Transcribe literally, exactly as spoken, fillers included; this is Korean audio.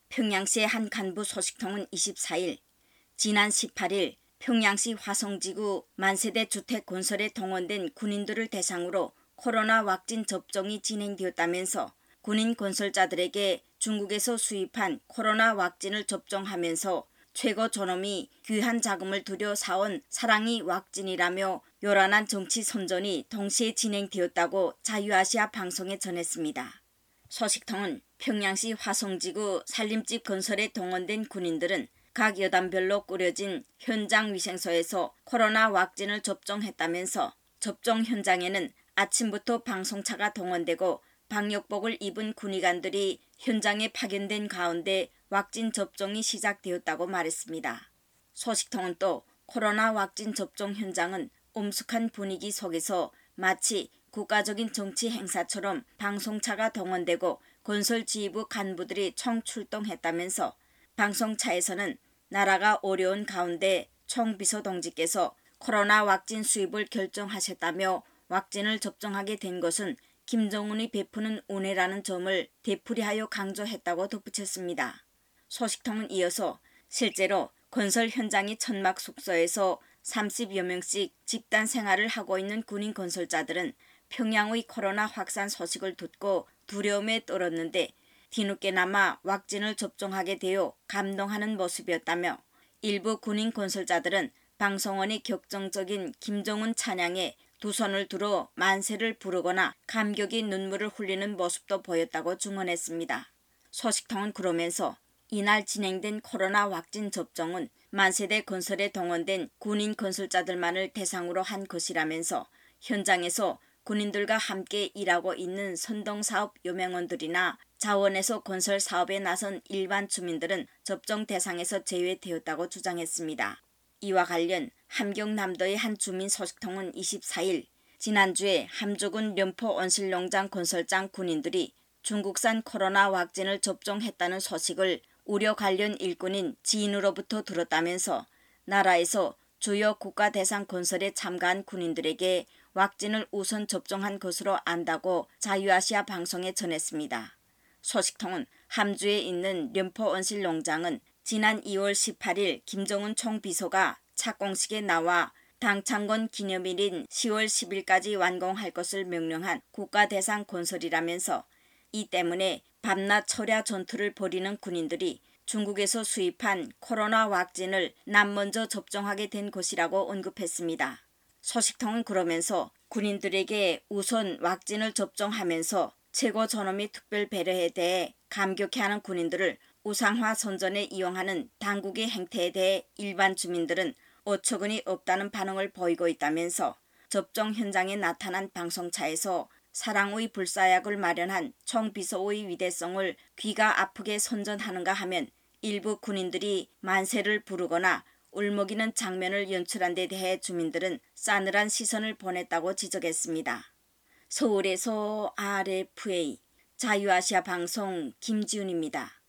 평양시의 한 간부 소식통은 이십사일 지난 십팔일 평양시 화성지구 만세대 주택 건설에 동원된 군인들을 대상으로 코로나 왁신 접종이 진행되었다면서 군인 건설자들에게 중국에서 수입한 코로나 왁신을 접종하면서 최고 존엄이 귀한 자금을 들여 사온 사랑이 왁신이라며 요란한 정치 선전이 동시에 진행되었다고 자유아시아 방송에 전했습니다. 소식통은 평양시 화성지구 살림집 건설에 동원된 군인들은 각 여단별로 꾸려진 현장 위생소에서 코로나 왁신을 접종했다면서 접종 현장에는 아침부터 방송차가 동원되고 방역복을 입은 군의관들이 현장에 파견된 가운데 왁신 접종이 시작되었다고 말했습니다. 소식통은 또 코로나 왁신 접종 현장은 엄숙한 분위기 속에서 마치 국가적인 정치 행사처럼 방송차가 동원되고 건설지휘부 간부들이 총출동했다면서 방송차에서는 나라가 어려운 가운데 총비서 동지께서 코로나 왁신 수입을 결정하셨다며 왁신을 접종하게 된 것은 김정은이 베푸는 은혜라는 점을 되풀이하여 강조했다고 덧붙였습니다. 소식통은 이어서 실제로 건설 현장이 천막 숙소에서 삼십여 명씩 집단 생활을 하고 있는 군인 건설자들은 평양의 코로나 확산 소식을 듣고 두려움에 떨었는데 뒤늦게나마 왁신을 접종하게 되어 감동하는 모습이었다며 일부 군인 건설자들은 방송원이 격정적인 김정은 찬양에 두 손을 들어 만세를 부르거나 감격의 눈물을 흘리는 모습도 보였다고 증언했습니다. 소식통은 그러면서 이날 진행된 코로나 왁신 접종은 만세대 건설에 동원된 군인 건설자들만을 대상으로 한 것이라면서 현장에서 군인들과 함께 일하고 있는 선동사업 요명원들이나 자원에서 건설 사업에 나선 일반 주민들은 접종 대상에서 제외되었다고 주장했습니다. 이와 관련 함경남도의 한 주민 소식통은 이십사일 지난주에 함주군 련포 온실농장 건설장 군인들이 중국산 코로나 왁신을 접종했다는 소식을 우려 관련 일꾼인 지인으로부터 들었다면서 나라에서 주요 국가 대상 건설에 참가한 군인들에게 왁신을 우선 접종한 것으로 안다고 자유아시아 방송에 전했습니다. 소식통은 함주에 있는 련포 온실농장은 지난 이월 십팔일 김정은 총비서가 착공식에 나와 당창건 기념일인 시월 십일까지 완공할 것을 명령한 국가 대상 건설이라면서 이 때문에 밤낮 철야 전투를 벌이는 군인들이 중국에서 수입한 코로나 왁신을 남먼저 접종하게 된 것이라고 언급했습니다. 소식통은 그러면서 군인들에게 우선 왁신을 접종하면서 최고 존엄의 특별 배려에 대해 감격해하는 군인들을 우상화 선전에 이용하는 당국의 행태에 대해 일반 주민들은 어처구니 없다는 반응을 보이고 있다면서 접종 현장에 나타난 방송차에서 사랑의 불사약을 마련한 총비서의 위대성을 귀가 아프게 선전하는가 하면 일부 군인들이 만세를 부르거나 울먹이는 장면을 연출한 데 대해 주민들은 싸늘한 시선을 보냈다고 지적했습니다. 서울에서 알에프에이 자유아시아 방송 김지훈입니다.